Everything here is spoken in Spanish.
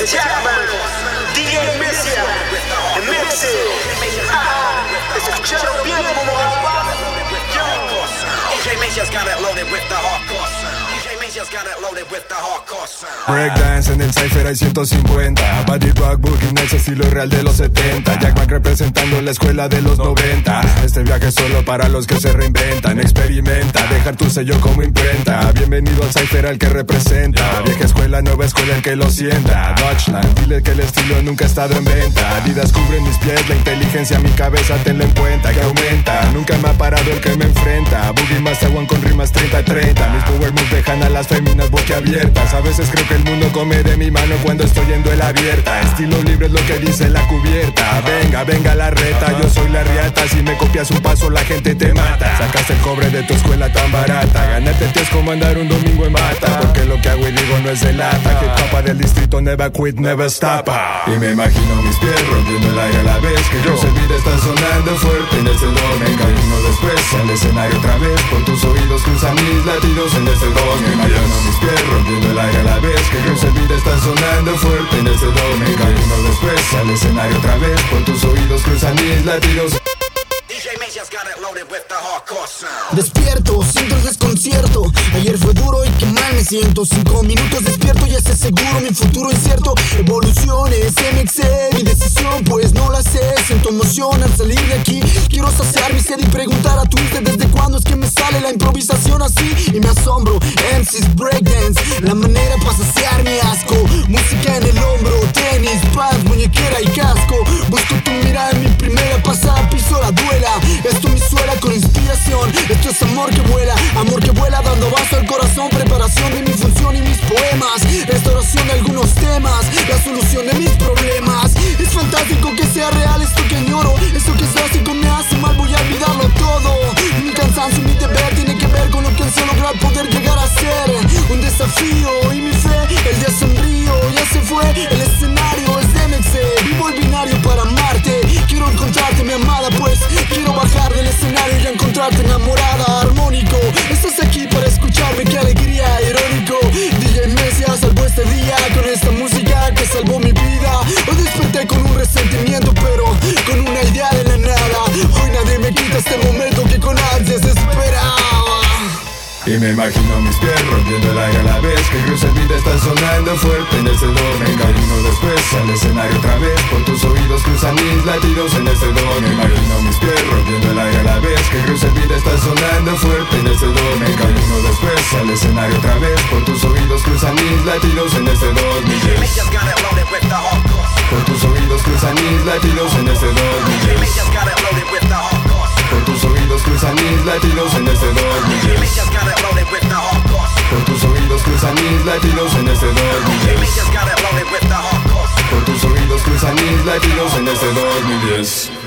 Jackman, DJ Messia, Mixi. Escucharon bien como va. DJ Messia's got it loaded with the hardcore sound. DJ Messia's got it loaded with the hardcore sound. Breakdance en el Cypher hay 150. Body rock, boogie en ese estilo real de los 70. Jackman representando la escuela de los 90. Este viaje es solo para los que se reinventan. Experimenta, dejar tu sello como imprenta. Bienvenido al Cypher al que representa. Vieja escuela, nueva escuela, el que lo sienta. Dutchland, dile que el estilo nunca ha estado en venta. Adidas cubre mis pies, la inteligencia mi cabeza tenlo en cuenta. Que aumenta, nunca me ha parado el que me enfrenta. Boogie Master One con rimas 30-30. Mis power moves dejan a las féminas boquiabiertas. A veces creo que el mundo come de mi mano cuando estoy en duela abierta. Estilo libre es lo que dice la cubierta. Venga, venga la reta, yo soy la riata. Si me copias un paso la gente te mata. Sacaste el cobre de tu escuela tan barata. Ganarte el es como andar un domingo en bata. Porque lo que hago y digo no es de lata. Que papa del distrito never quit, never stop. Y me imagino mis pies rompiendo el aire a la vez. Que yo se vida está sonando fuerte en el sedón. Me camino después al escenario otra vez. Por tus oídos cruzan mis latidos en el sedón. Me imagino mis pies rompiendo el aire a la vez. Que yo se vida está sonando fuerte en el sedón. Me camino después al escenario otra vez. Por tus oídos cruzan mis latidos. Despierto, siento el desconcierto. Ayer fue duro y qué mal me siento. 5 minutos despierto y ese seguro mi futuro incierto. Evoluciones, MXE, mi decisión pues no la sé. Siento emoción al salir de aquí. Quiero saciar mi sed y preguntar a Twitter desde cuándo es que me sale la improvisación así. Y me asombro, MCs, breakdance, la manera para saciar mi asco. Música en el hombro, tenis, pants, muñequera y casco. Busco tu mirada en mi primera pasada, piso la duela. Esto me suena con inspiración. Esto es amor que vuela dando vaso al corazón. Preparación de mi función y mis poemas. Restauración de algunos temas. La solución de mis problemas. Es fantástico que sea real esto que añoro. Esto que es drástico me hace mal, voy a olvidarlo todo. Mi cansancio y mi deber tiene que ver con lo que ansío lograr poder llegar a ser. Un desafío y mi fe, el día sombrío ya se fue. El escenario es de MXE. Vivo el binario para amarte. Quiero encontrarte mi amada pues. Quiero bajar del escenario y encontrarte enamorada. Armónico, estás aquí para escucharme, qué alegría, irónico. DJ Messia salvó este día con esta música que salvó mi vida. Hoy desperté con un resentimiento pero con una idea de la nada. Hoy nadie me quita este momento que con ansias esperaba. Y me imagino mis pies rompiendo el aire a la vez. Que cruza el beat está sonando fuerte en el sedón. Me camino después al escenario otra vez. Por tus oídos cruzan mis latidos en el sedón. Me imagino mis pies rompiendo el aire a la vez. Que cruza el beat está sonando fuerte en el sedón. Me camino después al escenario otra vez. Por tus oídos cruzan mis latidos en el sedón. Por tus oídos cruzan mis latidos en el sedón. Por tus oídos cruzan mis latidos en el sedón. Por tus oídos cruzan mis latidos en el sedón. Por tus oídos cruzan mis latidos en el sedón.